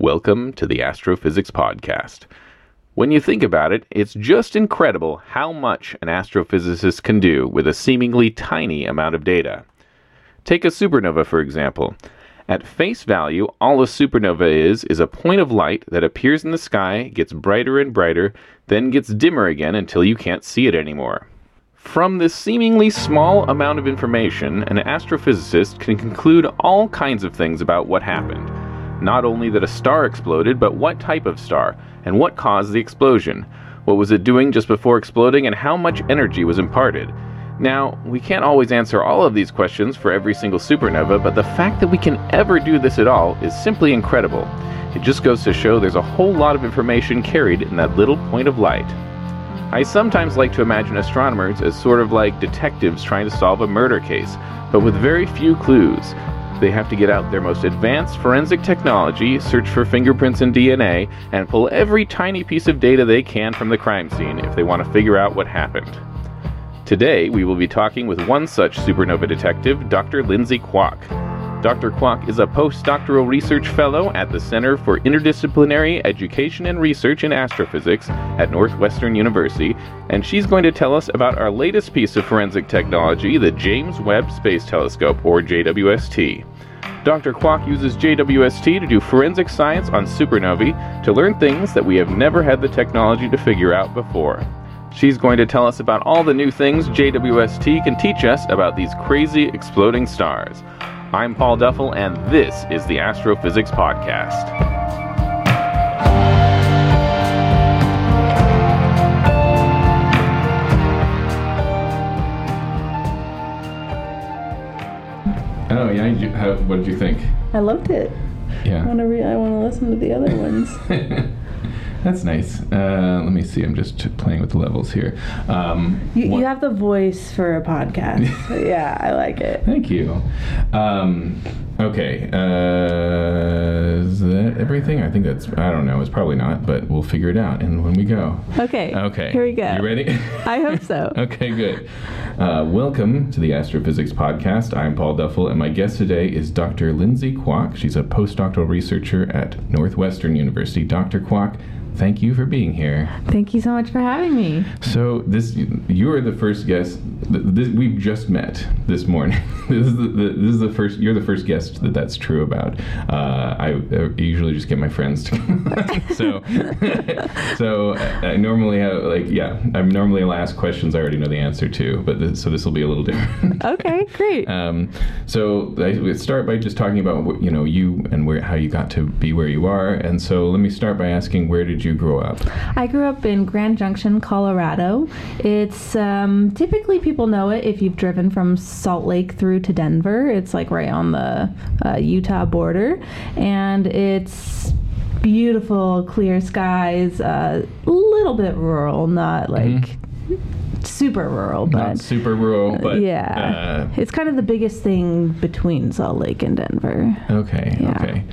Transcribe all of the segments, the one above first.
Welcome to the Astrophysics Podcast. When you think about it, it's just incredible how much an astrophysicist can do with a seemingly tiny amount of data. Take a supernova, for example. At face value, all a supernova is a point of light that appears in the sky, gets brighter and brighter, then gets dimmer again until you can't see it anymore. From this seemingly small amount of information, an astrophysicist can conclude all kinds of things about what happened. Not only that a star exploded, but what type of star, and what caused the explosion. What was it doing just before exploding, and how much energy was imparted? Now, we can't always answer all of these questions for every single supernova, but the fact that we can ever do this at all is simply incredible. It just goes to show there's a whole lot of information carried in that little point of light. I sometimes like to imagine astronomers as sort of like detectives trying to solve a murder case, but with very few clues. They have to get out their most advanced forensic technology, search for fingerprints and DNA, and pull every tiny piece of data they can from the crime scene if they want to figure out what happened. Today, we will be talking with one such supernova detective, Dr. Lindsay Kwok. Dr. Kwok is a postdoctoral research fellow at the Center for Interdisciplinary Education and Research in Astrophysics at Northwestern University, and she's going to tell us about our latest piece of forensic technology, the James Webb Space Telescope, or JWST. Dr. Kwok uses JWST to do forensic science on supernovae to learn things that we have never had the technology to figure out before. She's going to tell us about all the new things JWST can teach us about these crazy exploding stars. I'm Paul Duffel, and this is the Astrophysics Podcast. Oh, yeah, what did you think? I loved it. Yeah. I want to listen to the other ones. That's nice. Let me see. I'm just playing with the levels here. You have the voice for a podcast. Yeah, I like it. Thank you. Okay. Is that everything? I think I don't know. It's probably not, but we'll figure it out when we go. Okay. Okay. Here we go. You ready? I hope so. Okay, good. Welcome to the Astrophysics Podcast. I'm Paul Duffel, and my guest today is Dr. Lindsay Kwok. She's a postdoctoral researcher at Northwestern University. Dr. Kwok, thank you for being here. Thank you so much for having me. So you are the first guest. We've just met this morning. This is the first. You're the first guest that's true about. I usually just get my friends to come. so I normally have I'm normally I'll ask questions I already know the answer to, but so this will be a little different. Okay, great. So I would start by just talking about you and how you got to be where you are, and so let me start by asking, where did you grow up? I grew up in Grand Junction, Colorado. It's typically people know it if you've driven from Salt Lake through to Denver. It's like right on the Utah border, and it's beautiful, clear skies, a little bit rural, not like super rural, but not super rural, but yeah, it's kind of the biggest thing between Salt Lake and Denver. Okay, yeah. Okay.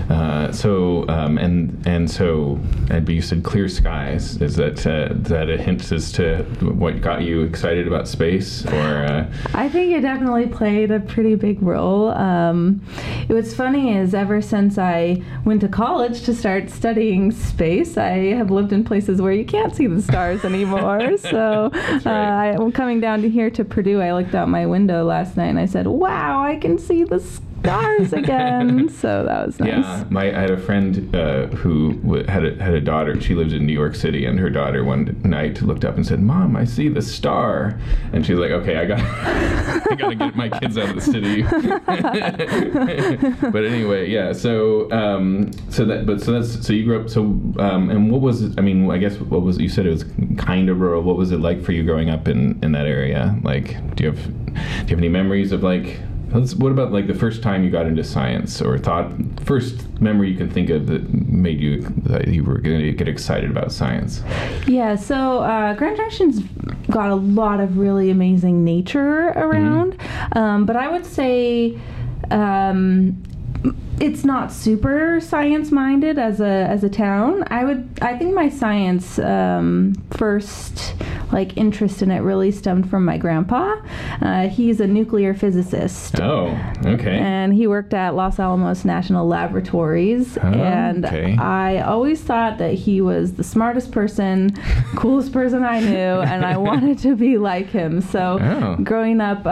But you said clear skies. Is that a hint as to what got you excited about space, or? I think it definitely played a pretty big role. What's funny is ever since I went to college to start studying space, I have lived in places where you can't see the stars anymore. So right. I'm coming down to here to Purdue. I looked out my window last night and I said, "Wow, I can see the stars again." So that was nice. Yeah, I had a friend who had a daughter. She lived in New York City, and her daughter one night looked up and said, "Mom, I see the star." And she's like, "Okay, I gotta get my kids out of the city." But anyway, yeah. So you grew up. So and what was it? I mean, I guess what was it? You said it was kind of rural. What was it like for you growing up in that area? Like, do you have any memories of like? What about like the first time you got into science, or first memory you can think of that made that you were going to get excited about science? Yeah, so Grand Junction's got a lot of really amazing nature around, but I would say it's not super science minded as a town. I think my science first like interest in it really stemmed from my grandpa. He's a nuclear physicist. Oh, okay. And he worked at Los Alamos National Laboratories. And okay. I always thought that he was the smartest person, coolest person I knew, and I wanted to be like him. So growing up,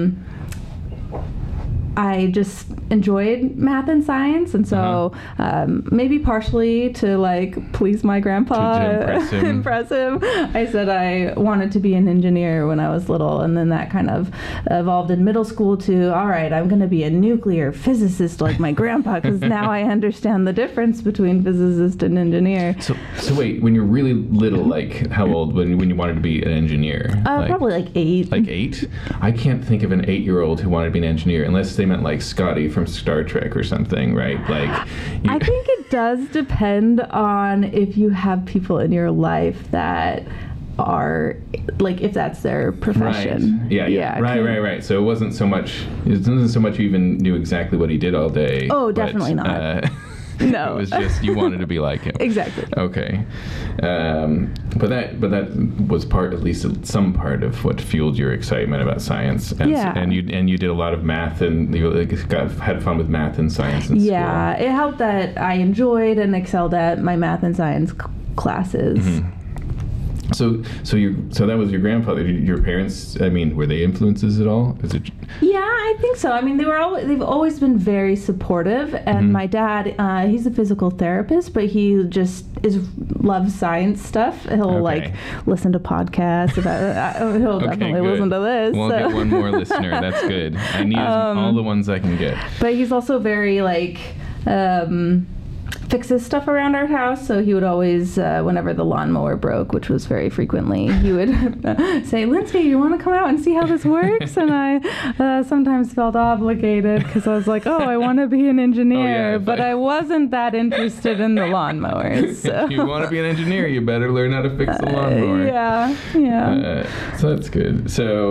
I just enjoyed math and science, and so maybe partially to like please my grandpa, to impress him, I said I wanted to be an engineer when I was little, and then that kind of evolved in middle school to, all right, I'm going to be a nuclear physicist like my grandpa, because now I understand the difference between physicist and engineer. So wait, when you're really little, like how old when you wanted to be an engineer? Probably like 8. Like 8? I can't think of an 8-year-old who wanted to be an engineer unless they meant like Scotty from Star Trek or something, right? Like, I think it does depend on if you have people in your life that are like, if that's their profession. Right. Yeah. Right. So it wasn't so much you even knew exactly what he did all day. Oh, definitely not. No. It was just you wanted to be like him. Exactly. Okay. But that was at least some part of what fueled your excitement about science. And you did a lot of math, and you had fun with math and science in school. Yeah, it helped that I enjoyed and excelled at my math and science classes. Mm-hmm. So that was your grandfather. Your parents, I mean, were they influences at all? Yeah, I think so. I mean, they've always been very supportive. And my dad, he's a physical therapist, but he just loves science stuff. He'll like listen to podcasts about. He'll definitely listen to this. We'll get one more listener. That's good. I need all the ones I can get. But he's also very like. Fixes stuff around our house, so he would always, whenever the lawnmower broke, which was very frequently, he would say, Lindsay, you want to come out and see how this works? And I sometimes felt obligated because I was like, I want to be an engineer, but I wasn't that interested in the lawnmowers. So. If you want to be an engineer, you better learn how to fix the lawnmower. Yeah. So that's good.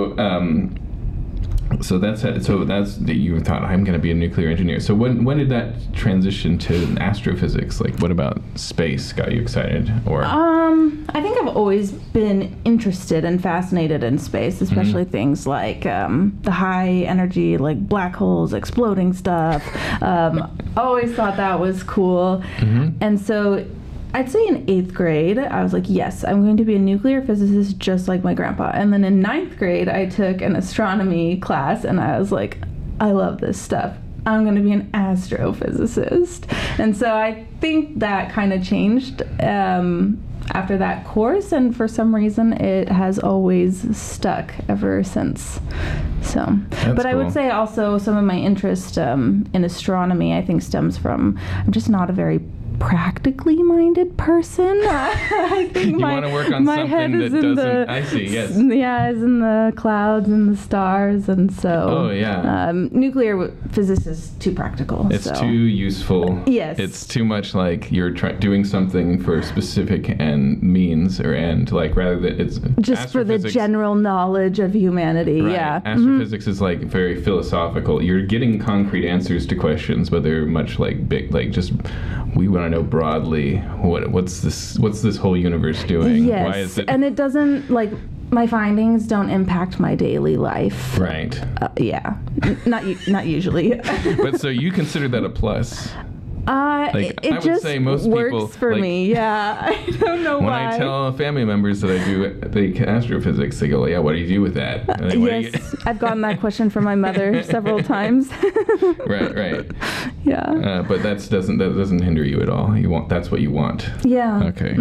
So that's you thought, I'm going to be a nuclear engineer. So when did that transition to astrophysics? Like, what about space got you excited? Or I think I've always been interested and fascinated in space, especially things like the high energy, like black holes, exploding stuff. Always thought that was cool, and so. I'd say in 8th grade, I was like, yes, I'm going to be a nuclear physicist just like my grandpa. And then in 9th grade, I took an astronomy class, and I was like, I love this stuff. I'm going to be an astrophysicist. And so I think that kind of changed after that course, and for some reason, it has always stuck ever since. So, but I would say also some of my interest in astronomy, I think, stems from I'm just not a very practically minded person. I think you want to work on something that doesn't. I see. Yes. Yeah, is in the clouds and the stars, and so. Oh yeah. Nuclear physics is too practical. It's too useful. Yes. It's too much like you're doing something for a specific means or end, like rather than it's just for the general knowledge of humanity. Right. Yeah. Astrophysics is like very philosophical. You're getting concrete answers to questions, but they're much like big, like just. We want to know broadly what's this whole universe doing? Yes, why is it? And it doesn't like my findings don't impact my daily life. Right. Yeah, not usually. But so you consider that a plus? It I would just say most works people, for me. Yeah, I don't know when why. When I tell family members that I do astrophysics, they go, "Yeah, what do you do with that?" Yes, I've gotten that question from my mother several times. Right. Yeah. But that doesn't hinder you at all. That's what you want. Yeah. Okay.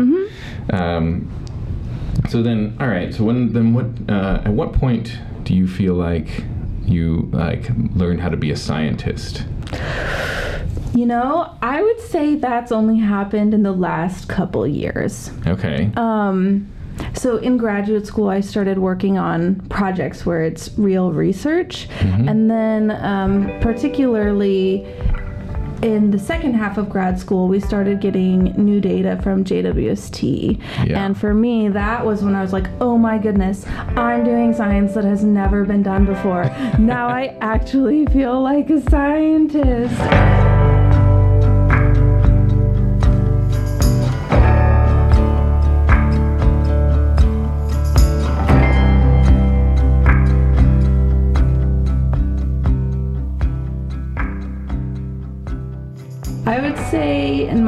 So then, all right. So at what point do you feel like you learned how to be a scientist? I would say that's only happened in the last couple years. Okay. So in graduate school, I started working on projects where it's real research. And then particularly in the second half of grad school, we started getting new data from JWST. Yeah. And for me, that was when I was like, oh my goodness, I'm doing science that has never been done before. Now I actually feel like a scientist.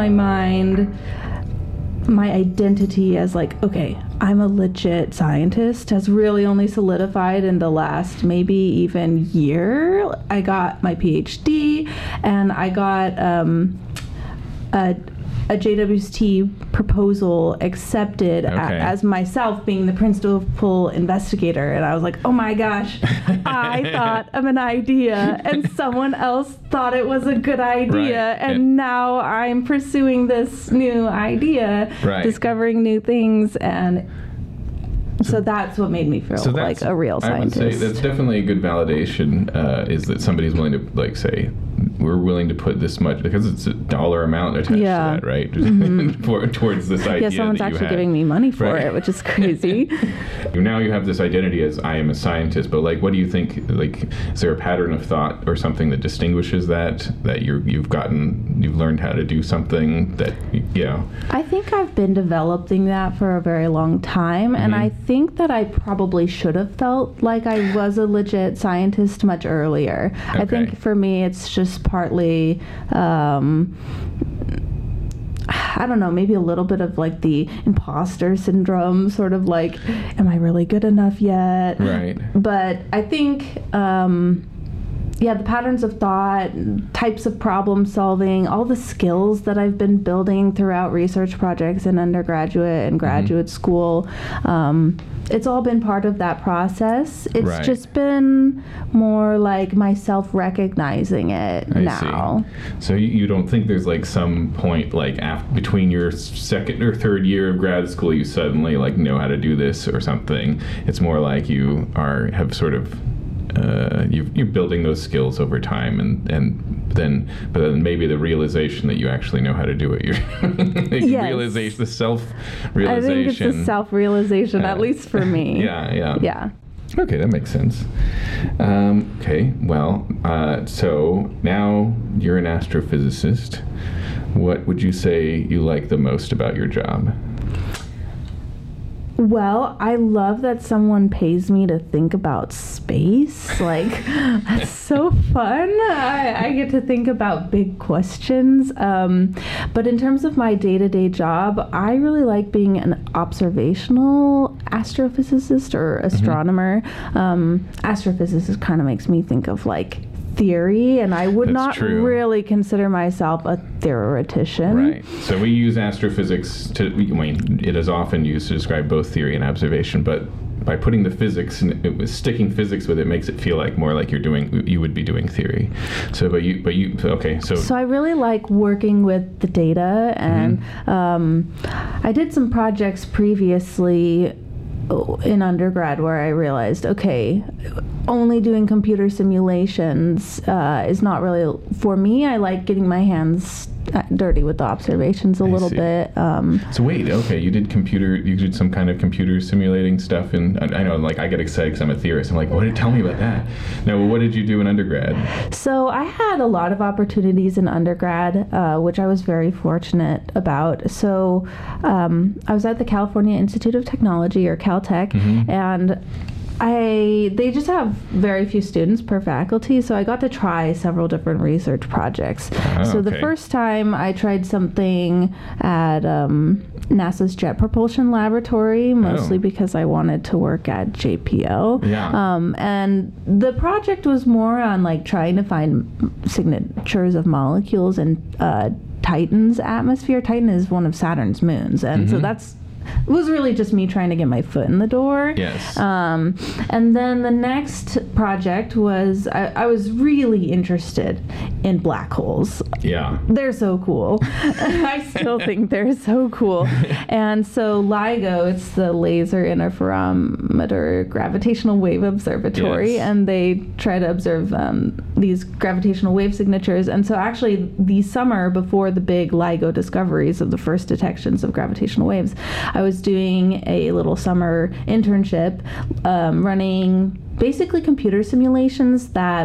my mind, my identity as like, okay, I'm a legit scientist has really only solidified in the last maybe even year. I got my PhD, and I got a JWST proposal accepted as myself being the principal investigator, and I was like, oh my gosh, I thought of an idea and someone else thought it was a good idea, and now I'm pursuing this new idea, discovering new things, and so that's what made me feel like a real scientist. I would say that's definitely a good validation, is that somebody's willing to like say, we're willing to put this much, because it's a dollar amount attached to that, right? Towards this idea. Yeah, someone's actually giving me money for it, which is crazy. Now you have this identity as I am a scientist, but like, what do you think? Like, is there a pattern of thought or something that distinguishes that you've learned how to do something that I think I've been developing that for a very long time, and I think that I probably should have felt like I was a legit scientist much earlier. I think for me, it's just partly I don't know, maybe a little bit of like the imposter syndrome, sort of like, am I really good enough yet? Right. But I think the patterns of thought, types of problem solving, all the skills that I've been building throughout research projects in undergraduate and graduate school, it's all been part of that process. It's just been more like myself recognizing it now. See. So you don't think there's like some point like between your second or third year of grad school you suddenly like know how to do this or something? It's more like you have sort of you're building those skills over time, but then maybe the realization that you actually know how to do it. The self-realization. I think it's the self-realization, at least for me. Yeah. Okay, that makes sense. So now you're an astrophysicist. What would you say you like the most about your job? Well, I love that someone pays me to think about space. Like, that's so fun. I get to think about big questions. But in terms of my day-to-day job, I really like being an observational astrophysicist or astronomer. Astrophysicist kind of makes me think of like theory, and I would not really consider myself a theoretician. Right. So we use astrophysics it is often used to describe both theory and observation, but by putting the physics and sticking physics with it makes it feel like more like you would be doing theory. So So I really like working with the data, and I did some projects previously in undergrad where I realized, okay, only doing computer simulations is not really for me. I like getting my hands dirty with the observations a little bit. So wait, okay, you did some kind of computer simulating stuff, and I know, like, I get excited because I'm a theorist. I'm like, tell me about that. No, what did you do in undergrad? So I had a lot of opportunities in undergrad, which I was very fortunate about. So I was at the California Institute of Technology, or Caltech, and they just have very few students per faculty, so I got to try several different research projects. The first time I tried something at NASA's Jet Propulsion Laboratory, mostly because I wanted to work at JPL. And the project was more on like trying to find signatures of molecules in Titan's atmosphere. Titan is one of Saturn's moons, and so it was really just me trying to get my foot in the door. Yes. And then the next project was, I was really interested in black holes. Yeah. They're so cool. I still think they're so cool. And so LIGO, it's the Laser Interferometer Gravitational Wave Observatory, and they try to observe these gravitational wave signatures. And so actually the summer before the big LIGO discoveries of the first detections of gravitational waves, I was doing a little summer internship running basically computer simulations that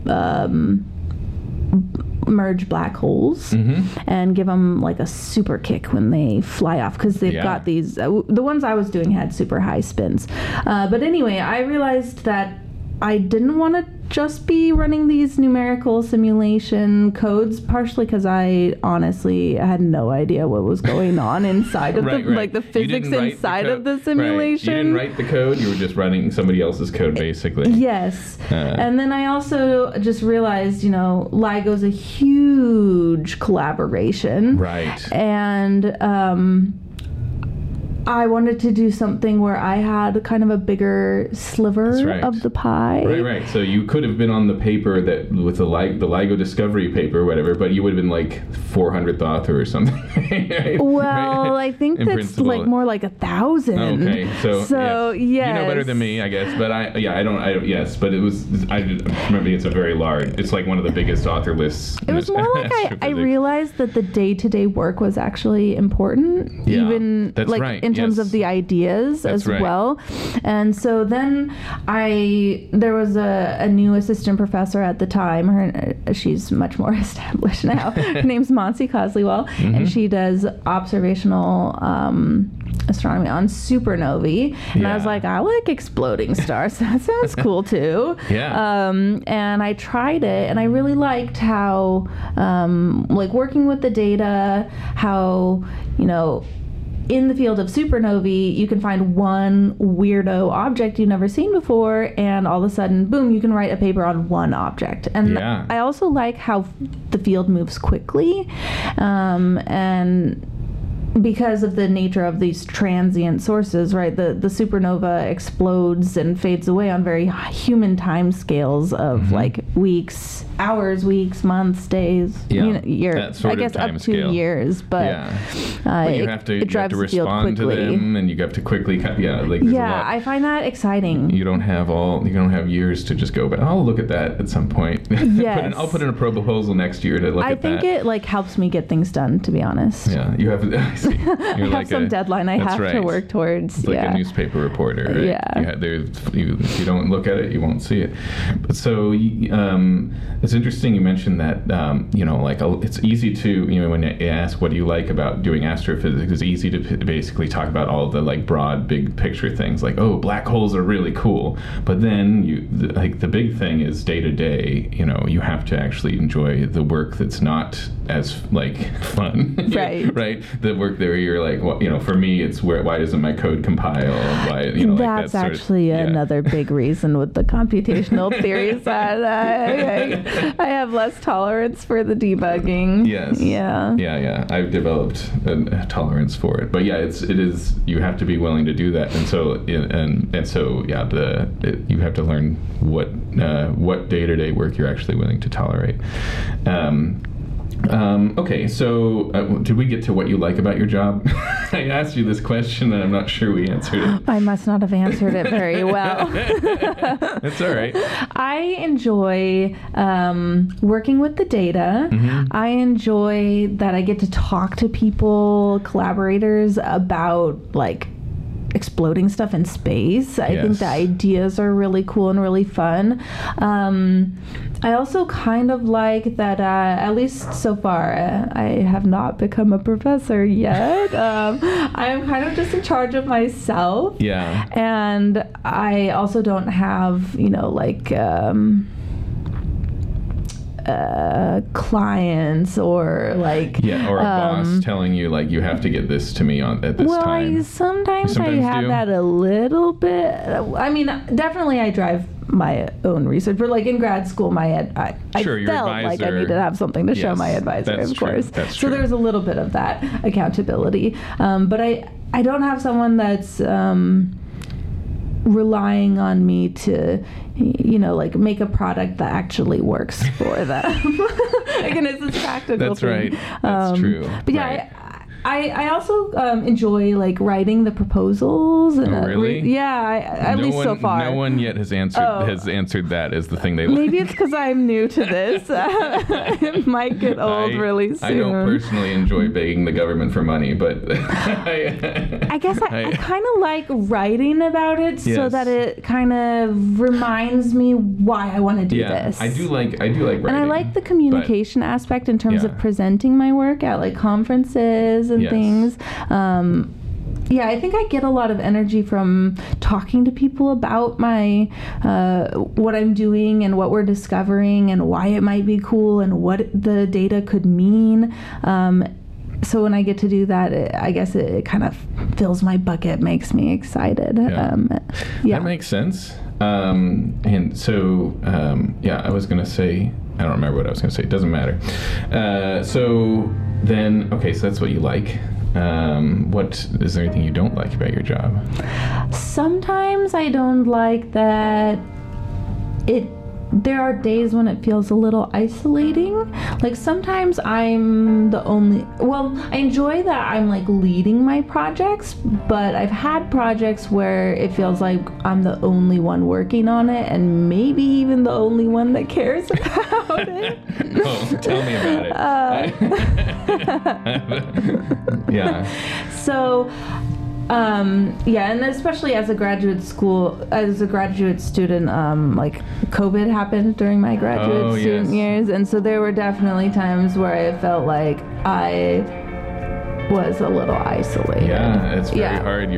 merge black holes and give them like a super kick when they fly off, because they've got these the ones I was doing had super high spins, but anyway, I realized that I didn't want to just be running these numerical simulation codes, partially because I honestly had no idea what was going on inside of like the physics inside of the simulation. Right. You didn't write the code, you were just running somebody else's code, basically. Yes. And then I also just realized, LIGO's a huge collaboration. Right. And I wanted to do something where I had kind of a bigger sliver of the pie. Right. So you could have been on the paper that with the LIGO discovery paper or whatever, but you would have been like 400th author or something. Right? Well, I think In that's principle. like more like 1,000. Okay, so yes. You know better than me, I guess. But I don't. Yes, but it was. I remember it's a very large. It's like one of the biggest author lists. It was more like I realized that the day-to-day work was actually important, even that's like right. in terms of the ideas as well. And so then there was a new assistant professor at the time. She's much more established now. Her name's Monsi Coslewell, and she does observational astronomy on supernovae. And I was like, I like exploding stars. That sounds cool too. And I tried it, and I really liked how, like working with the data, how, in the field of supernovae, you can find one weirdo object you've never seen before, and all of a sudden, boom, you can write a paper on one object. And I also like how the field moves quickly, and because of the nature of these transient sources, right? The supernova explodes and fades away on very human time scales of like weeks, hours, weeks, months, days, years. I guess up to years, but you have to respond to them, and you have to quickly. I find that exciting. You don't have years to just go, but I'll look at that at some point. Yes. I'll put in a proposal next year to look at that. I think it like helps me get things done, to be honest. Yeah, you have. I have some deadline I have to work towards. It's like a newspaper reporter, right? If you don't look at it, you won't see it. But so it's interesting you mentioned that, it's easy to, when you ask what do you like about doing astrophysics, it's easy to basically talk about all the like broad, big picture things like, oh, black holes are really cool. But then the big thing is day to day, you have to actually enjoy the work that's not as like fun. Right. Right? The work there you're like, well, for me, it's why doesn't my code compile? Why, that's actually another big reason with the computational theories that I have less tolerance for the debugging. Yes. Yeah. I've developed a tolerance for it, but it is you have to be willing to do that, and so you have to learn what day-to-day work you're actually willing to tolerate. Okay, so did we get to what you like about your job? I asked you this question and I'm not sure we answered it. I must not have answered it very well. That's all right. I enjoy working with the data. I enjoy that I get to talk to people, collaborators, about like exploding stuff in space. I think the ideas are really cool and really fun. I also kind of like that, at least so far, I have not become a professor yet. I am kind of just in charge of myself. Yeah. And I also don't have, clients or like or a boss telling you like you have to get this to me at this time. Well, sometimes I have that a little bit. I mean, definitely I drive my own research, but like in grad school, I felt like I needed to have something to show my advisor, of course. That's true. So there's a little bit of that accountability, but I don't have someone that's relying on me to like make a product that actually works for them. Again, it's this practical That's thing. Right. That's true. But I also enjoy like writing the proposals. And really? At least so far. No one yet has answered that as the thing they like. Maybe it's because I'm new to this. It might get old really soon. I don't personally enjoy begging the government for money, but I guess I kind of like writing about it so that it kind of reminds me why I want to do this. I do like writing. And I like the communication aspect in terms of presenting my work at like conferences and things. yeah, I think I get a lot of energy from talking to people about my what I'm doing and what we're discovering and why it might be cool and what the data could mean. So when I get to do that, I guess it kind of fills my bucket, makes me excited. Yeah. That makes sense. And so, I was going to say, I don't remember what I was going to say. It doesn't matter. So that's what you like. What is there anything you don't like about your job? Sometimes I don't like that there are days when it feels a little isolating. Like sometimes I enjoy that I'm like leading my projects, but I've had projects where it feels like I'm the only one working on it and maybe even the only one that cares about it. Oh, tell me about it. Yeah. So, and especially as a graduate student, like COVID happened during my graduate student years, and so there were definitely times where I felt like I was a little isolated. Yeah, it's very hard.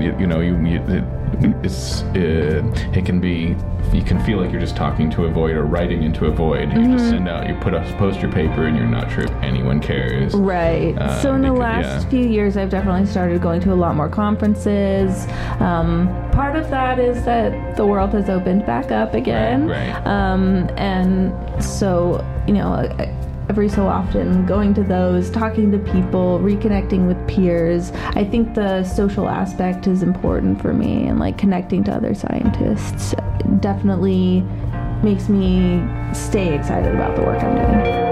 It can be. You can feel like you're just talking to a void or writing into a void. You just send out, you post your paper, and you're not sure if anyone cares. Right. So in the last few years, I've definitely started going to a lot more conferences. Part of that is that the world has opened back up again. Right. And so, every so often going to those, talking to people, reconnecting with peers. I think the social aspect is important for me, and like connecting to other scientists definitely makes me stay excited about the work I'm doing.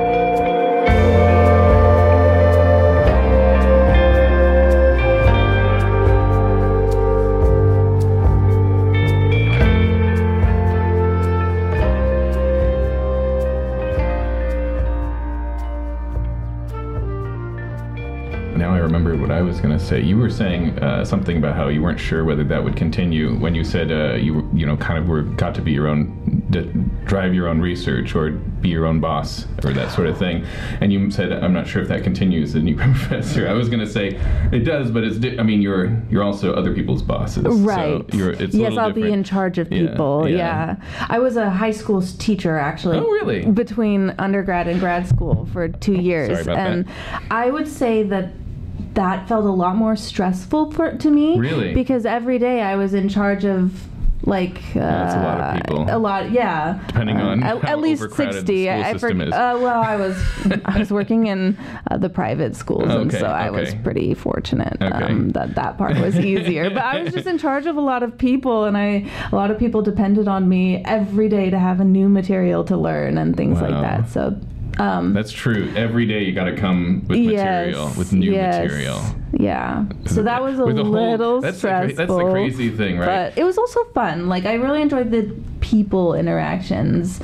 What I was going to say. You were saying something about how you weren't sure whether that would continue when you said got to be your own, drive your own research or be your own boss or that sort of thing. And you said, I'm not sure if that continues, the new professor. I was going to say it does, but you're also other people's bosses. Right. So yes, I'll be in charge of people. Yeah. I was a high school teacher actually. Oh, really? Between undergrad and grad school for 2 years. Sorry about and that. I would say that felt a lot more stressful to me. Really? Because every day I was in charge of that's a lot of people. A lot, yeah. Depending on how at least overcrowded 60. the school system is. I was working in the private schools, and so I was pretty fortunate that part was easier. But I was just in charge of a lot of people, and a lot of people depended on me every day to have a new material to learn and things like that. So. That's true. Every day you got to come with material, with new material. Yeah. So that was a little stressful. That's the crazy thing, right? But it was also fun. Like I really enjoyed the people interactions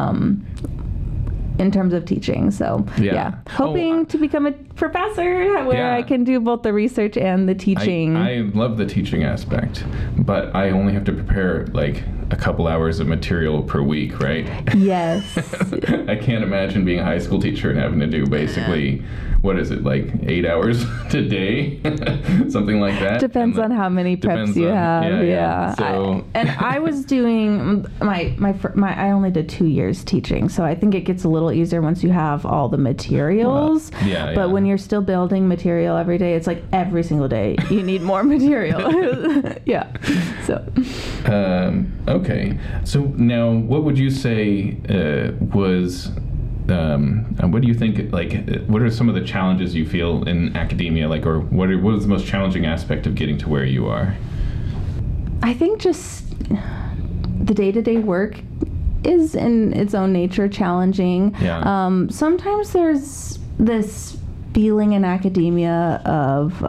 in terms of teaching. So hoping to become a professor where I can do both the research and the teaching. I love the teaching aspect, but I only have to prepare like a couple hours of material per week, right? Yes. I can't imagine being a high school teacher and having to do basically, what is it, like 8 hours a day? Something like that. Depends on how many preps you have. Yeah. So I was doing I only did 2 years teaching, so I think it gets a little easier once you have all the materials. But when you're still building material every day, it's like every single day you need more material. Yeah. So. Okay. So now, what would you say was? What do you think? Like, what are some of the challenges you feel in academia? Like, or what is the most challenging aspect of getting to where you are? I think just the day-to-day work is in its own nature challenging. Yeah. Sometimes there's this feeling in academia of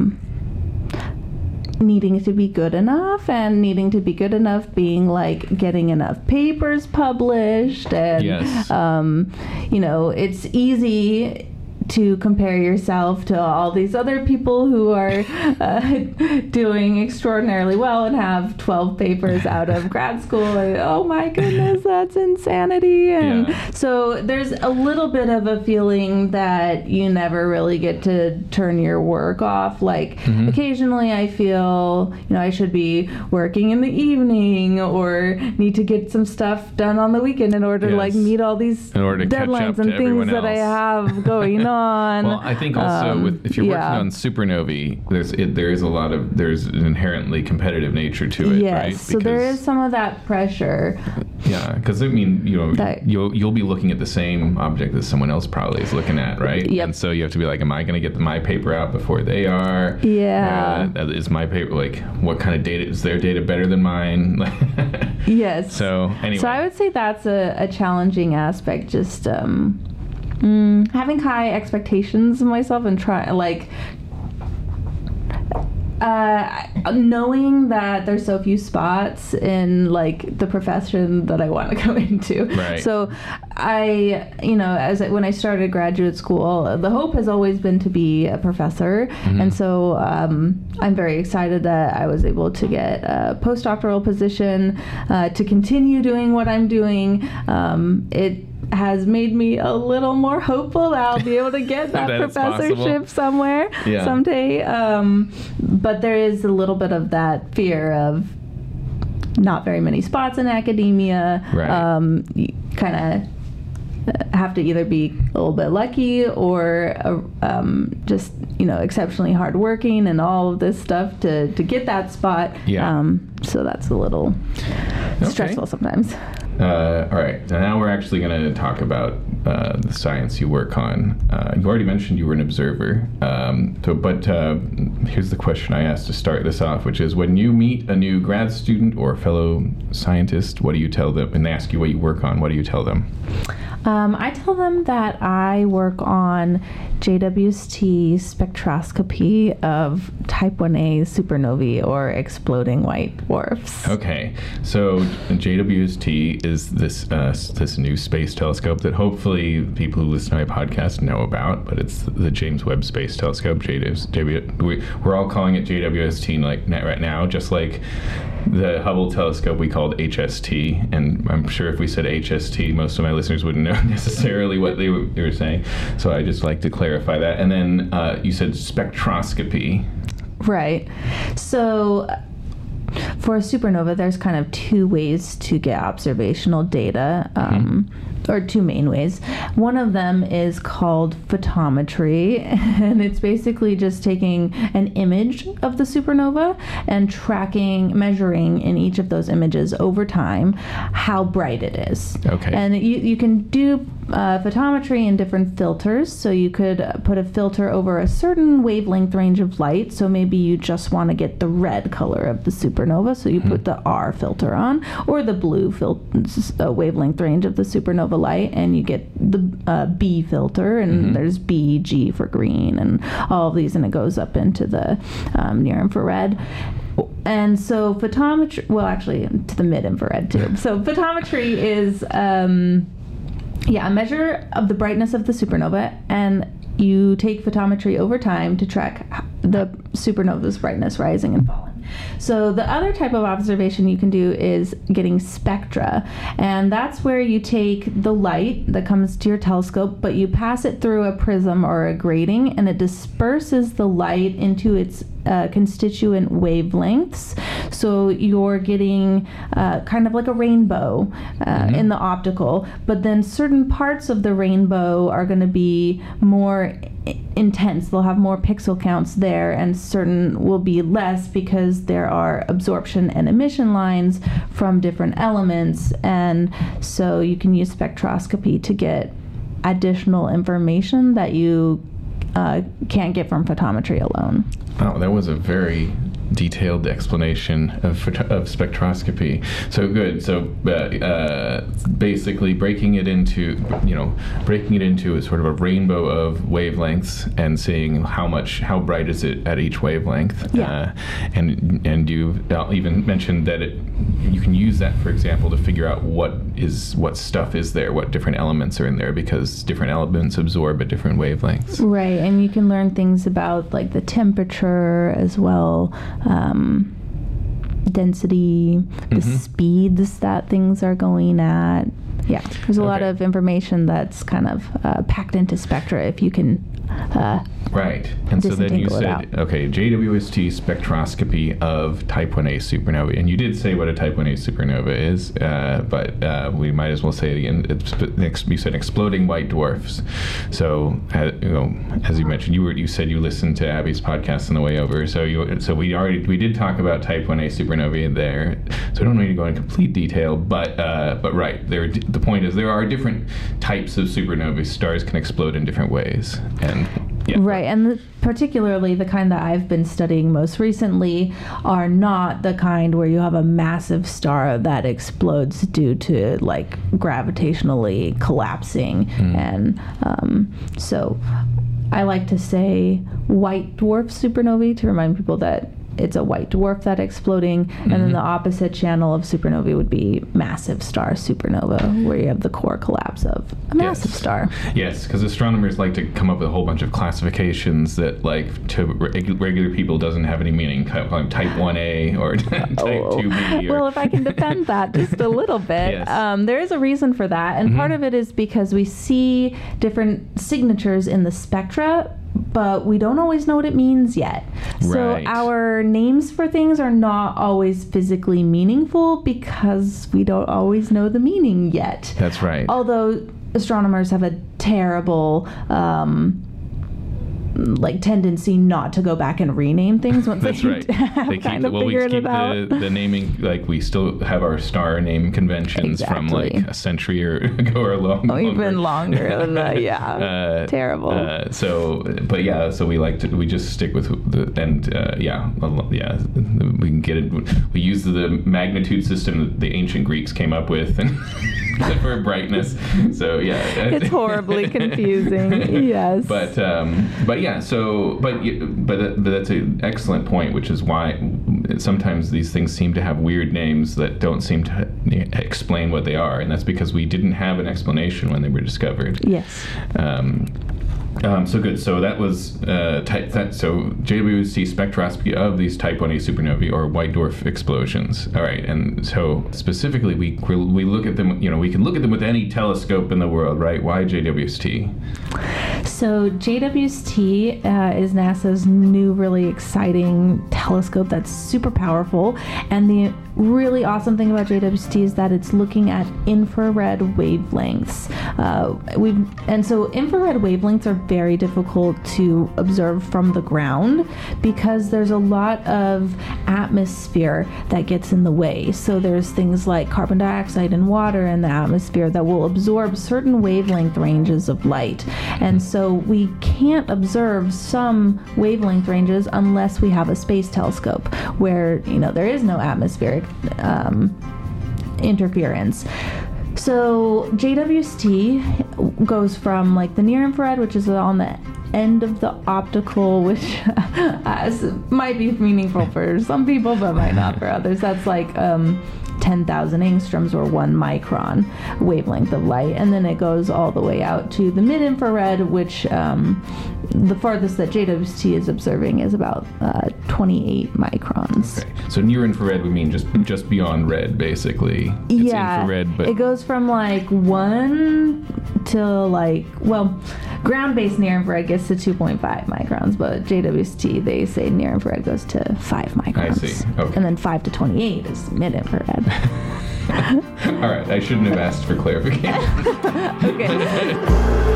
needing to be good enough, and needing to be good enough being like getting enough papers published, and it's easy to compare yourself to all these other people who are doing extraordinarily well and have 12 papers out of grad school. Like, oh my goodness, that's insanity. And so there's a little bit of a feeling that you never really get to turn your work off. Like occasionally I feel, I should be working in the evening or need to get some stuff done on the weekend in order to like meet all these deadlines and things that I have going on. Well, I think also if you're working on supernovae, there's an inherently competitive nature to it, right? Yes, so there is some of that pressure. Yeah, because you'll be looking at the same object that someone else probably is looking at, right? Yep. And so you have to be like, am I going to get my paper out before they are? Yeah. Is my paper, like, what kind of data, is their data better than mine? Yes. So anyway. So I would say that's a challenging aspect, just having high expectations of myself and knowing that there's so few spots in like the profession that I want to go into. Right. So when I started graduate school, the hope has always been to be a professor. And so I'm very excited that I was able to get a postdoctoral position to continue doing what I'm doing. It has made me a little more hopeful that I'll be able to get that professorship somewhere someday. But there is a little bit of that fear of not very many spots in academia. Right. You kind of have to either be a little bit lucky or just exceptionally hardworking and all of this stuff to get that spot. So that's a little stressful sometimes. All right. Now we're actually going to talk about the science you work on. You already mentioned you were an observer. But here's the question I asked to start this off, which is when you meet a new grad student or fellow scientist, what do you tell them? And they ask you what you work on, what do you tell them? I tell them that I work on JWST spectroscopy of type 1a supernovae or exploding white dwarfs. Okay, so JWST is this new space telescope that hopefully people who listen to my podcast know about, but it's the James Webb Space Telescope. We're all calling it JWST right now, just like the Hubble telescope we called HST, and I'm sure if we said HST, most of my listeners wouldn't know necessarily what they were saying. So I just like to clarify that. And then you said spectroscopy. Right. So for a supernova, there's kind of two ways to get observational data. Or two main ways. One of them is called photometry, and it's basically just taking an image of the supernova and measuring in each of those images over time how bright it is. Okay. And you can do photometry in different filters. So you could put a filter over a certain wavelength range of light. So maybe you just want to get the red color of the supernova, so you put the R filter on, or the blue wavelength range of the supernova light, and you get the B filter, and there's B, G for green, and all of these, and it goes up into the near infrared. And so photometry, well, actually to the mid infrared too. So photometry is a measure of the brightness of the supernova, and you take photometry over time to track the supernova's brightness rising and falling. So the other type of observation you can do is getting spectra, and that's where you take the light that comes to your telescope, but you pass it through a prism or a grating, and it disperses the light into its constituent wavelengths. So you're getting kind of like a rainbow in the optical, but then certain parts of the rainbow are going to be more intense. They'll have more pixel counts there, and certain will be less because there are absorption and emission lines from different elements. And so you can use spectroscopy to get additional information that you can't get from photometry alone. Wow, that was a very detailed explanation of spectroscopy. So good. So basically breaking it into a sort of a rainbow of wavelengths and seeing how bright is it at each wavelength. Yeah. And you even mentioned that you can use that, for example, to figure out what stuff is there, what different elements are in there, because different elements absorb at different wavelengths. Right, and you can learn things about like the temperature as well, density, the speeds that things are going at. Yeah, there's a lot of information that's kind of packed into spectra if you can. Right. And so then you said, JWST spectroscopy of type 1a supernovae. And you did say what a type 1a supernova is, but we might as well say it again. You said exploding white dwarfs. So, as you mentioned, you said you listened to Abby's podcast on the way over. So we did talk about type 1a supernovae there. So I don't need to go into complete detail, but right. The point is there are different types of supernovae. Stars can explode in different ways. And yeah. Right, and particularly the kind that I've been studying most recently are not the kind where you have a massive star that explodes due to like gravitationally collapsing. And so I like to say white dwarf supernovae to remind people that it's a white dwarf that's exploding, and then the opposite channel of supernovae would be massive star supernova, where you have the core collapse of a massive star. Yes, because astronomers like to come up with a whole bunch of classifications that, like, to regular people doesn't have any meaning. Type 1A or type 2B. Well, if I can defend that just a little bit, Yes. There is a reason for that, and part of it is because we see different signatures in the spectra, but we don't always know what it means yet. So Right. our names for things are not always physically meaningful because we don't always know the meaning yet. That's right. Although astronomers have a terrible tendency not to go back and rename things once That's they right. have They kind of we figured keep it out. the naming, like we still have our star name conventions from like Exactly. a century ago or longer. Even longer than that, yeah. Terrible. So we just stick with we can get it. We use the magnitude system that the ancient Greeks came up with, and for brightness. So yeah, it's horribly confusing. Yes. But that's an excellent point, which is why sometimes these things seem to have weird names that don't seem to explain what they are, and that's because we didn't have an explanation when they were discovered. Yes. So good. So that was so JWST spectroscopy of these type 1a supernovae or white dwarf explosions. All right, and so specifically we look at them. We can look at them with any telescope in the world, right? Why JWST? So JWST is NASA's new, really exciting telescope that's super powerful, and the really awesome thing about JWST is that it's looking at infrared wavelengths. So infrared wavelengths are very difficult to observe from the ground because there's a lot of atmosphere that gets in the way. So there's things like carbon dioxide and water in the atmosphere that will absorb certain wavelength ranges of light. And so we can't observe some wavelength ranges unless we have a space telescope where, there is no atmospheric interference. So JWST goes from the near infrared, which is on the end of the optical, which might be meaningful for some people but might not for others. That's 10,000 angstroms or 1 micron wavelength of light, and then it goes all the way out to the mid-infrared, which the farthest that JWST is observing is about 28 microns. Okay. So near infrared we mean just beyond red, basically. It's infrared, but it goes from 1 to ground-based near infrared gets to 2.5 microns, but JWST, they say near infrared goes to 5 microns. I see. Okay. And then 5 to 28 is mid-infrared. All right, I shouldn't have asked for clarification. Okay.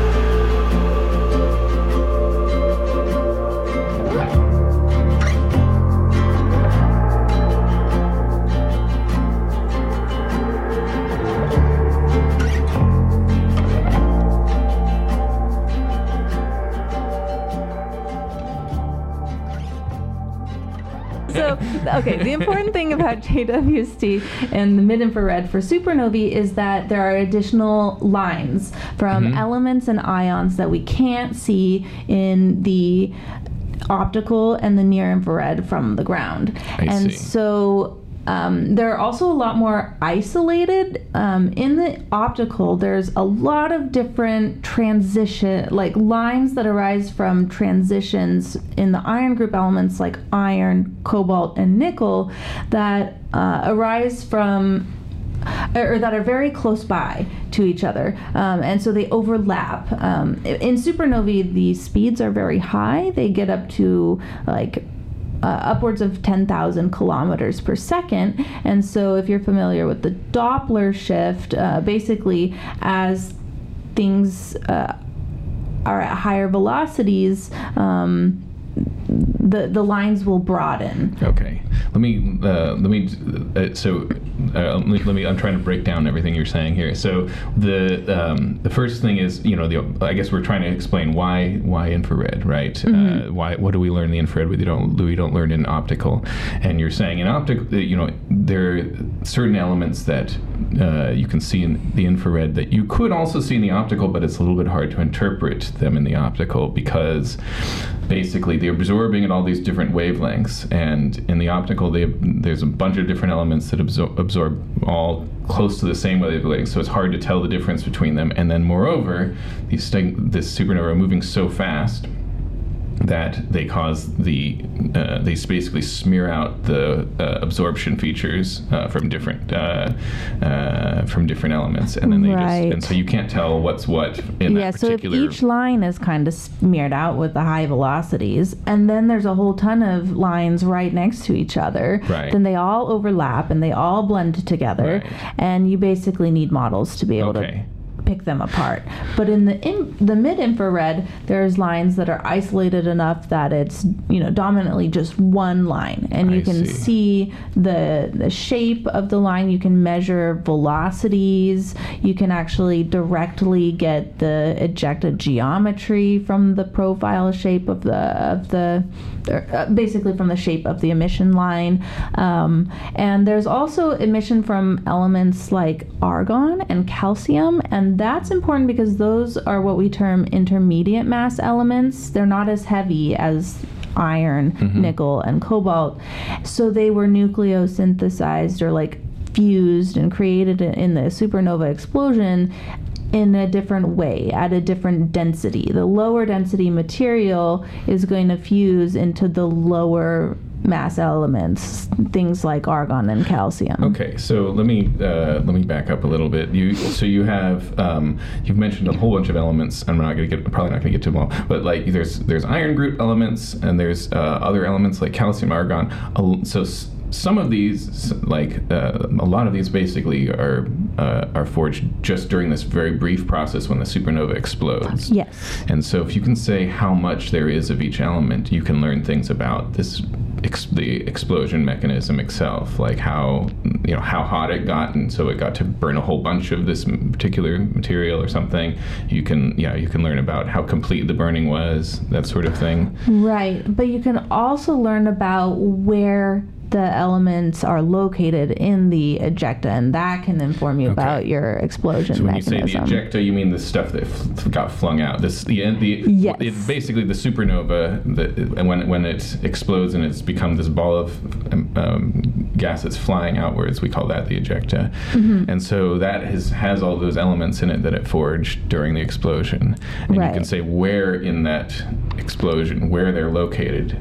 So, okay, the important thing about JWST and the mid-infrared for supernovae is that there are additional lines from elements and ions that we can't see in the optical and the near infrared from the ground. I see. So they're also a lot more isolated. In the optical, there's a lot of different like lines that arise from transitions in the iron group elements like iron, cobalt, and nickel that arise from or that are very close by to each other, and so they overlap. In supernovae, the speeds are very high. They get up to like upwards of 10,000 kilometers per second. And so if you're familiar with the Doppler shift, basically as things are at higher velocities, the lines will broaden. Okay. Let me. I'm trying to break down everything you're saying here. So the first thing is, I guess we're trying to explain why infrared, right? What do we learn in the infrared we don't learn in optical? And you're saying in optical, there are certain elements that you can see in the infrared that you could also see in the optical, but it's a little bit hard to interpret them in the optical because basically they're absorbing at all these different wavelengths, and in the optical there's a bunch of different elements that absorb all close to the same wavelength, so it's hard to tell the difference between them. And then moreover, this supernova are moving so fast that they cause they basically smear out the absorption features from different elements, and then and so you can't tell what's what in that particular. So if each line is kind of smeared out with the high velocities, and then there's a whole ton of lines right next to each other, then they all overlap and they all blend together, and you basically need models to be able to pick them apart. But in the mid-infrared, there's lines that are isolated enough that it's dominantly just one line, and you can see the shape of the line. You can measure velocities. You can actually directly get the ejecta geometry from the profile shape of basically from the shape of the emission line. And there's also emission from elements like argon and calcium, and that's important because those are what we term intermediate mass elements. They're not as heavy as iron, nickel, and cobalt. So they were nucleosynthesized or like fused and created in the supernova explosion in a different way, at a different density. The lower density material is going to fuse into the lower mass elements, things like argon and calcium. Okay, so let me back up a little bit. You have you've mentioned a whole bunch of elements. I'm probably not going to get to them all, but like there's iron group elements and there's other elements like calcium, argon. So some of these, like a lot of these, basically are forged just during this very brief process when the supernova explodes. Yes. And so, if you can say how much there is of each element, you can learn things about the explosion mechanism itself, like how hot it got, and so it got to burn a whole bunch of this particular material or something. You can learn about how complete the burning was, that sort of thing. Right, but you can also learn about where the elements are located in the ejecta, and that can inform you about your explosion mechanism. So when you say the ejecta, you mean the stuff that got flung out. Yes. Basically the supernova, and when it explodes and it's become this ball of gas that's flying outwards, we call that the ejecta. And so that has all those elements in it that it forged during the explosion. And you can say where in that explosion, where they're located.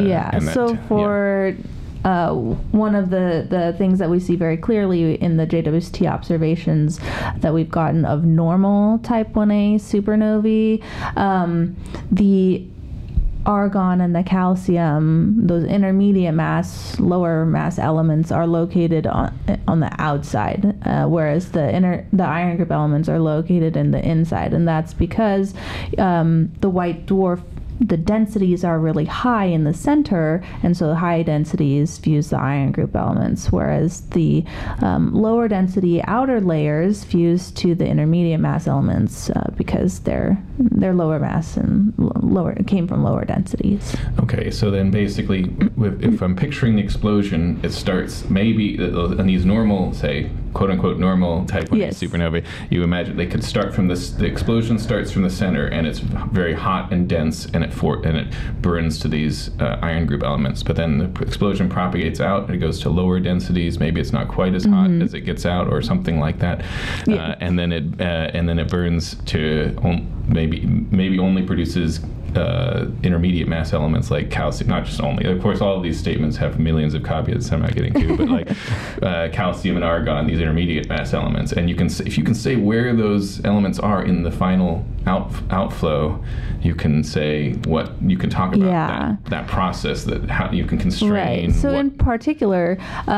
One of the things that we see very clearly in the JWST observations that we've gotten of normal type 1a supernovae, the argon and the calcium, those intermediate mass, lower mass elements, are located on the outside, whereas the iron group elements are located in the inside, and that's because the white dwarf the densities are really high in the center, and so high densities fuse the iron group elements, whereas the lower density outer layers fuse to the intermediate mass elements because they're lower mass and came from lower densities. Okay, so then basically, if I'm picturing the explosion, it starts maybe in these normal, say, quote-unquote normal type 1A supernovae, you imagine they could start from this, the explosion starts from the center, and it's very hot and dense, and it burns to these iron group elements. But then the explosion propagates out, and it goes to lower densities. Maybe it's not quite as hot as it gets out, or something like that. And then it burns to maybe only produces intermediate mass elements like calcium. Not just only, of course, all of these statements have millions of caveats I'm not getting to, but like calcium and argon, these intermediate mass elements. And if you can say where those elements are in the final outflow, you can say you can talk about that process, that how you can constrain. Right. So in particular,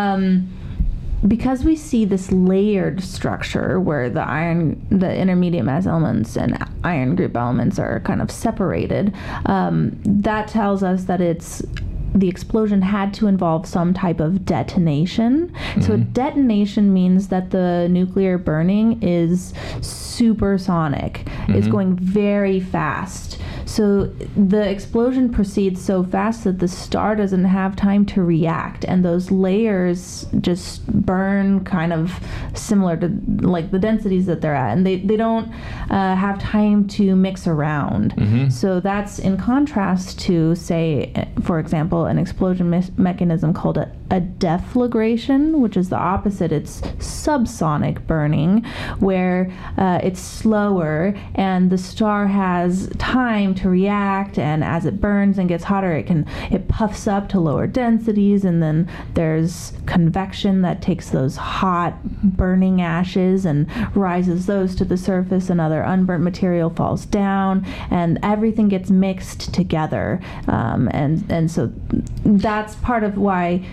because we see this layered structure where the intermediate mass elements and iron group elements are kind of separated, that tells us that the explosion had to involve some type of detonation. So a detonation means that the nuclear burning is supersonic. It's going very fast. So the explosion proceeds so fast that the star doesn't have time to react, and those layers just burn kind of similar to like the densities that they're at, and they don't have time to mix around. So that's in contrast to, say, for example, an explosion mechanism called a deflagration, which is the opposite. It's subsonic burning, where it's slower and the star has time to react, and as it burns and gets hotter, it puffs up to lower densities, and then there's convection that takes those hot burning ashes and rises those to the surface, and other unburnt material falls down, and everything gets mixed together, and so that's part of why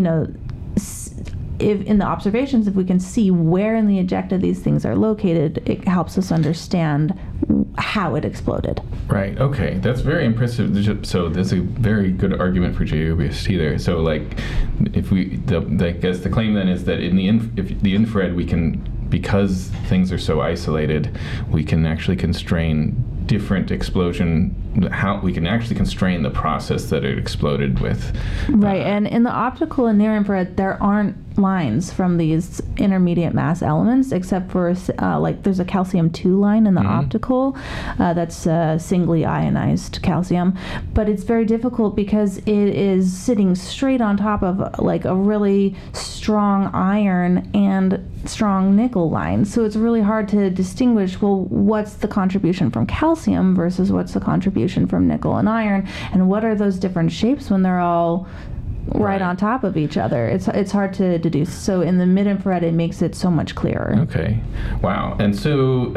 if in the observations, if we can see where in the ejecta these things are located, it helps us understand how it exploded. Right. Okay. That's very impressive. So there's a very good argument for JWST there. So like, I guess the claim then is that in the infrared we can, because things are so isolated, we can actually constrain different explosion, how we can actually constrain the process that it exploded with. Right, and in the optical and near infrared, there aren't lines from these intermediate mass elements, except for like there's a calcium-2 line in the optical that's singly ionized calcium, but it's very difficult because it is sitting straight on top of like a really strong iron and strong nickel line, so it's really hard to distinguish, well, what's the contribution from calcium versus what's the contribution from nickel and iron, and what are those different shapes when they're all right on top of each other. It's hard to deduce. So in the mid-infrared, it makes it so much clearer. Okay, wow. And so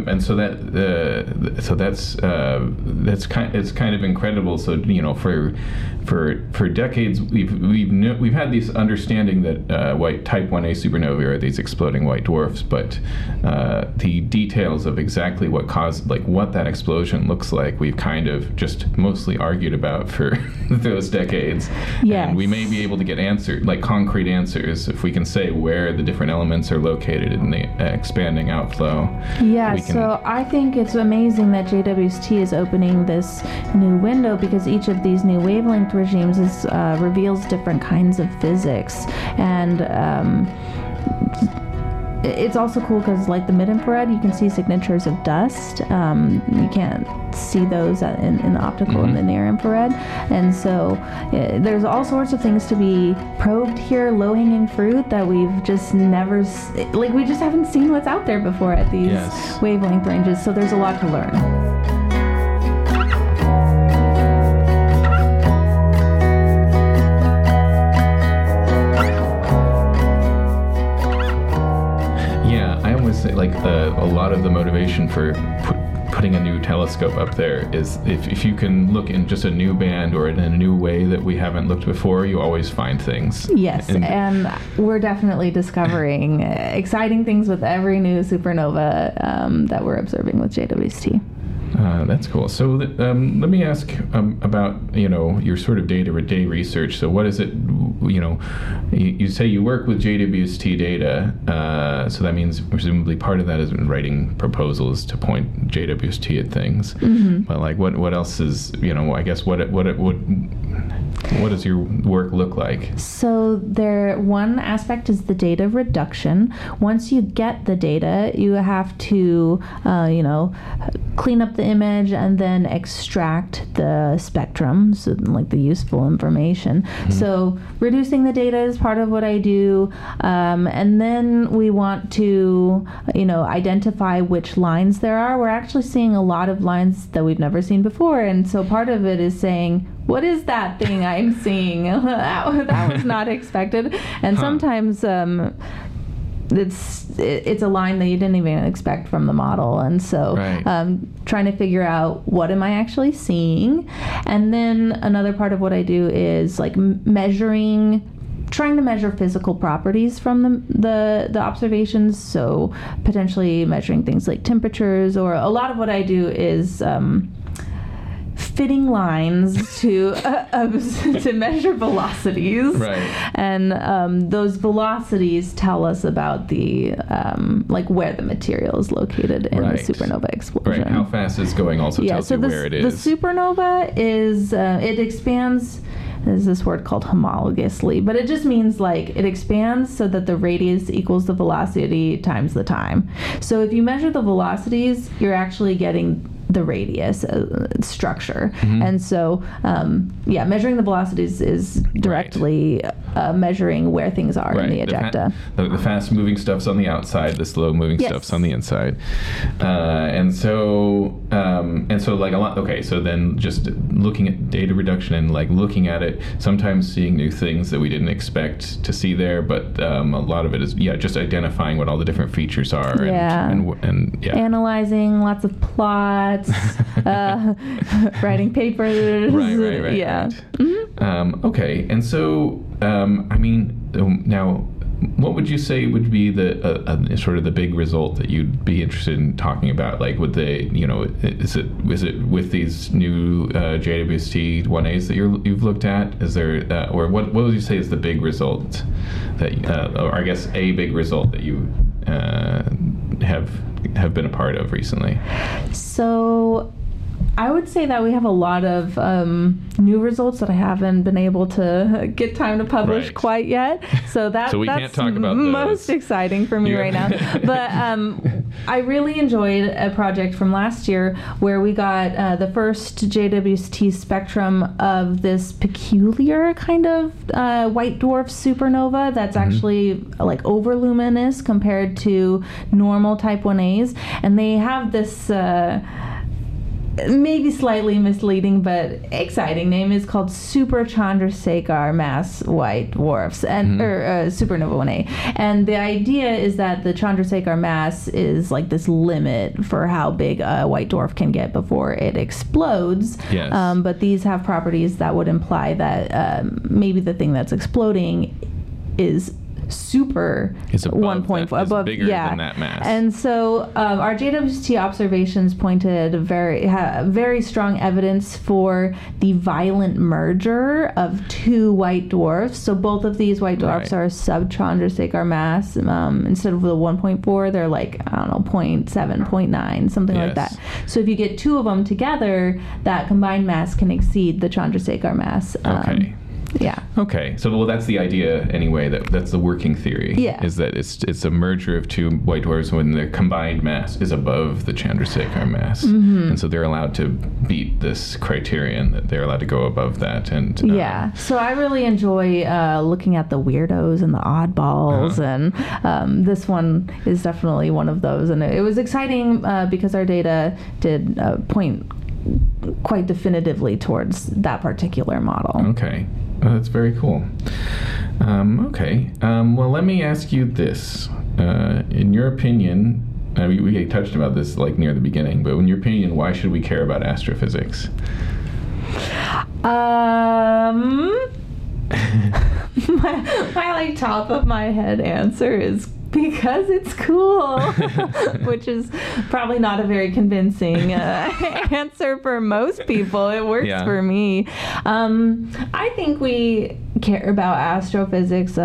that's kind of incredible. So for decades we've had this understanding that type 1A supernovae are these exploding white dwarfs, but the details of exactly what caused, like what that explosion looks like, we've kind of just mostly argued about for those decades. Yes. And we may be able to get concrete answers, if we can say where the different elements are located in the expanding outflow. Yeah, so I think it's amazing that JWST is opening this new window, because each of these new wavelength regimes reveals different kinds of physics. And it's also cool because, like the mid-infrared, you can see signatures of dust. You can't see those in the optical and the near-infrared. And so there's all sorts of things to be probed here, low-hanging fruit that we've just never, we just haven't seen what's out there before at these wavelength ranges. So there's a lot to learn. A lot of the motivation for putting a new telescope up there is if you can look in just a new band or in a new way that we haven't looked before, you always find things. Yes, and we're definitely discovering exciting things with every new supernova that we're observing with JWST. That's cool. So let me ask about your sort of day-to-day research. So what is it? You say you work with JWST data, so that means presumably part of that is writing proposals to point JWST at things. Mm-hmm. But like, what else is I guess what does your work look like? So one aspect is the data reduction. Once you get the data, you have to, clean up the image and then extract the spectrum, so like the useful information. Mm-hmm. So reducing the data is part of what I do. And then we want to, identify which lines there are. We're actually seeing a lot of lines that we've never seen before. And so part of it is saying, what is that thing I'm seeing? that was not expected. And sometimes it's a line that you didn't even expect from the model. And so trying to figure out what am I actually seeing. And then another part of what I do is like trying to measure physical properties from the observations. So potentially measuring things like temperatures, or a lot of what I do is fitting lines to measure velocities, right? And those velocities tell us about the where the material is located in the supernova explosion. Right, how fast it's going also tells you where it is. The supernova is it expands. There's this word called homologously, but it just means like it expands so that the radius equals the velocity times the time. So if you measure the velocities, you're actually getting the radius structure. Mm-hmm. And so measuring the velocities is directly measuring where things are in the ejecta. The fast moving stuff's on the outside, the slow moving stuff's on the inside. And so like a lot. Okay, so then just looking at data reduction and like looking at it, sometimes seeing new things that we didn't expect to see there, but a lot of it is just identifying what all the different features are and analyzing lots of plots, writing papers. Right. Yeah. Mm-hmm. Okay, and so now, what would you say would be the sort of the big result that you'd be interested in talking about? Like, would they, is it with these new JWST 1As that you've looked at? Is there, or what would you say is the big result that, or I guess a big result that you have been a part of recently? So I would say that we have a lot of new results that I haven't been able to get time to publish quite yet. So that's can't talk about most exciting for me right now. But I really enjoyed a project from last year where we got the first JWST spectrum of this peculiar kind of white dwarf supernova that's actually like overluminous compared to normal type 1As. And they have this maybe slightly misleading but exciting name is called Super Chandrasekhar mass white dwarfs and supernova 1A. And the idea is that the Chandrasekhar mass is like this limit for how big a white dwarf can get before it explodes. Yes. But these have properties that would imply that maybe the thing that's exploding is super 1.4 above, bigger than that mass. And so our JWST observations pointed very strong evidence for the violent merger of two white dwarfs. So both of these white dwarfs are sub-Chandrasekhar mass. Instead of the 1.4, they're like, I don't know, 0.7, 0.9, something like that. So if you get two of them together, that combined mass can exceed the Chandrasekhar mass. Yeah. Okay. So, that's the idea anyway. That's the working theory. Yeah. Is that it's a merger of two white dwarfs when their combined mass is above the Chandrasekhar mass, and so they're allowed to beat this criterion that they're allowed to go above that. And so I really enjoy looking at the weirdos and the oddballs, and this one is definitely one of those. And it was exciting because our data did point quite definitively towards that particular model. Okay. That's very cool. Okay. Well, let me ask you this. In your opinion, we touched about this like near the beginning, but in your opinion, why should we care about astrophysics? my like top of my head answer is because it's cool, which is probably not a very convincing answer for most people. It works for me. I think we care about astrophysics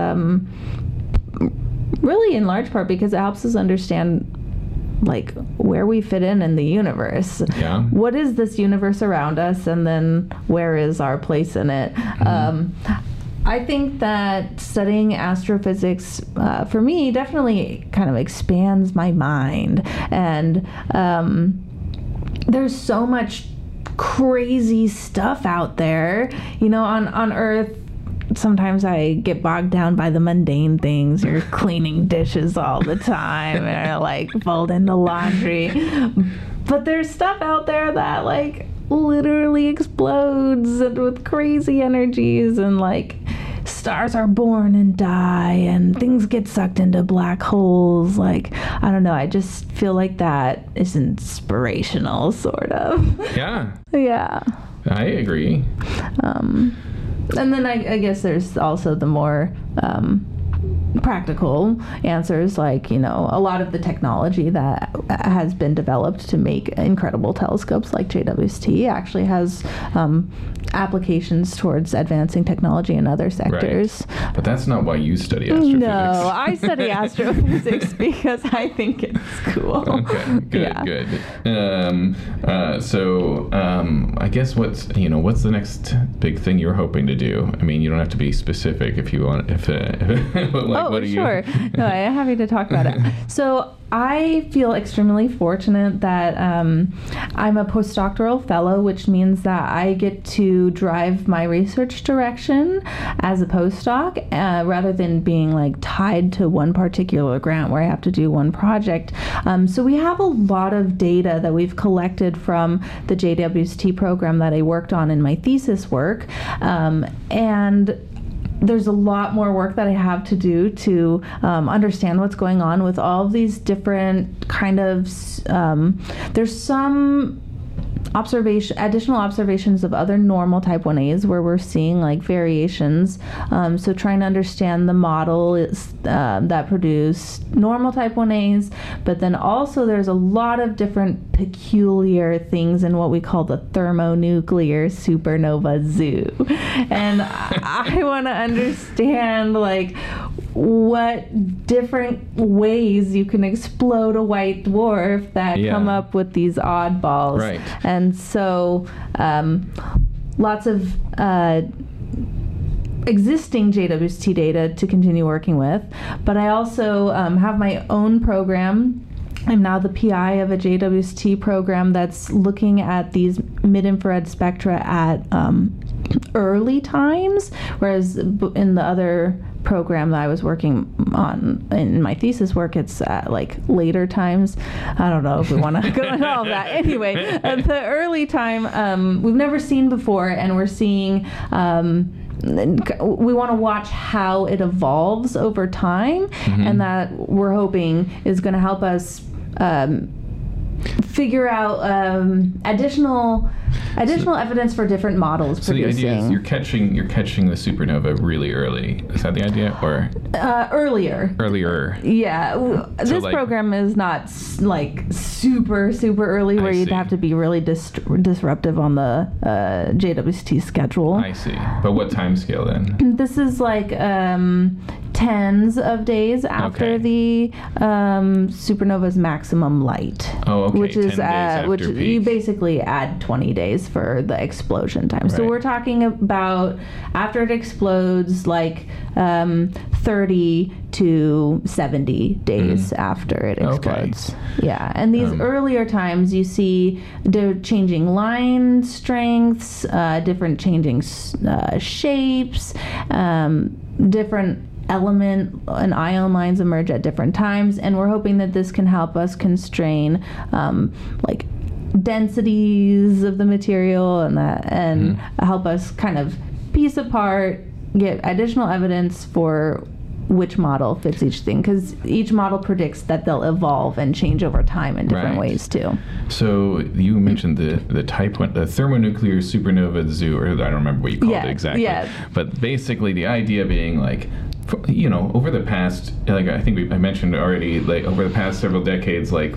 really in large part because it helps us understand like where we fit in the universe. Yeah. What is this universe around us, and then where is our place in it? I think that studying astrophysics for me definitely kind of expands my mind, and there's so much crazy stuff out there. You know, on Earth, sometimes I get bogged down by the mundane things. You're cleaning dishes all the time and like folding the laundry. But there's stuff out there that like literally explodes and with crazy energies, and like stars are born and die and things get sucked into black holes. Like, I don't know, I just feel like that is inspirational, sort of. Yeah. Yeah. I agree. And then I guess there's also the more practical answers, like, you know, a lot of the technology that has been developed to make incredible telescopes like JWST actually has applications towards advancing technology in other sectors. Right. But that's not why you study astrophysics. No, I study astrophysics because I think it's cool. Okay, good. So I guess what's the next big thing you're hoping to do? I mean, you don't have to be specific if you want. What are sure. No, I'm happy to talk about it. So I feel extremely fortunate that I'm a postdoctoral fellow, which means that I get to drive my research direction as a postdoc rather than being like tied to one particular grant where I have to do one project. So we have a lot of data that we've collected from the JWST program that I worked on in my thesis work. And there's a lot more work that I have to do to understand what's going on with all of these different kind of, there's some additional observations of other normal type 1As where we're seeing like variations. So trying to understand the model is, that produce normal type 1As, but then also there's a lot of different peculiar things in what we call the thermonuclear supernova zoo. And I want to understand like what different ways you can explode a white dwarf that come up with these oddballs. Right. And so lots of existing JWST data to continue working with, but I also have my own program. I'm now the PI of a JWST program that's looking at these mid-infrared spectra at early times, whereas in the other program that I was working on in my thesis work, it's at like later times. I don't know if we want to go into all of that. Anyway, the early time we've never seen before, and we're seeing we want to watch how it evolves over time, and that we're hoping is going to help us figure out additional evidence for different models producing. So the idea is you're catching the supernova really early. Is that the idea, or earlier? Earlier. Yeah. This program is not like super early where you'd have to be really disruptive on the JWST schedule. I see. But what time scale then? This is like tens of days after the supernova's maximum light. Oh, okay. Which is 10 days after which peak. you basically add 20 days for the explosion time. Right. So we're talking about after it explodes, like 30 to 70 days after it explodes. Okay. Yeah, and these earlier times you see the changing line strengths, different changing shapes, different element and ion lines emerge at different times, and we're hoping that this can help us constrain like densities of the material and help us kind of piece apart, get additional evidence for which model fits each thing, because each model predicts that they'll evolve and change over time in different ways too. So you mentioned the type 1, the thermonuclear supernova zoo, or I don't remember what you called it exactly. Yeah. But basically the idea being like, over the past, like I think I mentioned already, like over the past several decades, like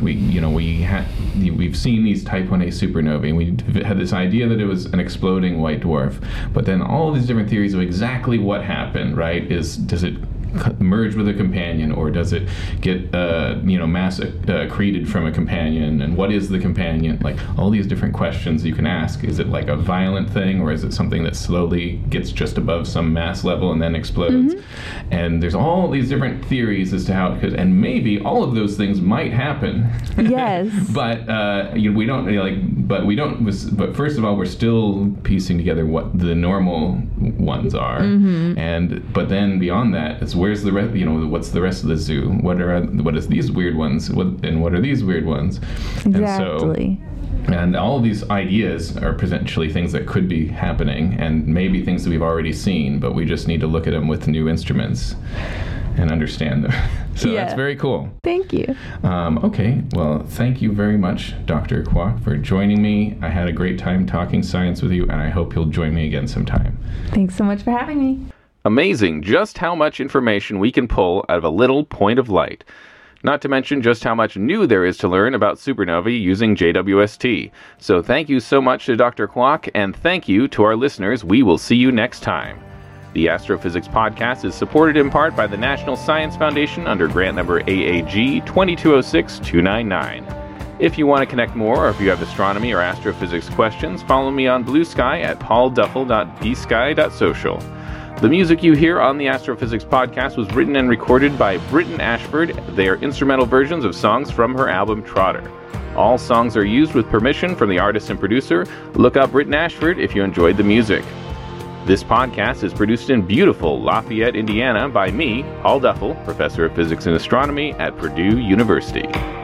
we've seen these type 1a supernovae, and we had this idea that it was an exploding white dwarf, but then all of these different theories of exactly what happened, right? Does it merge with a companion, or does it get mass accreted from a companion, and what is the companion? Like all these different questions you can ask. Is it like a violent thing, or is it something that slowly gets just above some mass level and then explodes? And there's all these different theories as to how it could, and maybe all of those things might happen. Yes. But we don't but first of all, we're still piecing together what the normal ones are, but then beyond that, it's where's the rest? What's the rest of the zoo? What is these weird ones? What are these weird ones? Exactly. And all of these ideas are potentially things that could be happening, and maybe things that we've already seen, but we just need to look at them with new instruments and understand them. So that's very cool. Thank you. Okay, well, thank you very much, Dr. Kwok, for joining me. I had a great time talking science with you, and I hope you'll join me again sometime. Thanks so much for having me. Amazing just how much information we can pull out of a little point of light. Not to mention just how much new there is to learn about supernovae using JWST. So thank you so much to Dr. Kwok, and thank you to our listeners. We will see you next time. The Astrophysics Podcast is supported in part by the National Science Foundation under grant number AAG 2206299. If you want to connect more, or if you have astronomy or astrophysics questions, follow me on Blue Sky at paulduffel.bsky.social. The music you hear on the Astrophysics Podcast was written and recorded by Britton Ashford. They are instrumental versions of songs from her album Trotter. All songs are used with permission from the artist and producer. Look up Britton Ashford if you enjoyed the music. This podcast is produced in beautiful Lafayette, Indiana by me, Paul Duffel, Professor of Physics and Astronomy at Purdue University.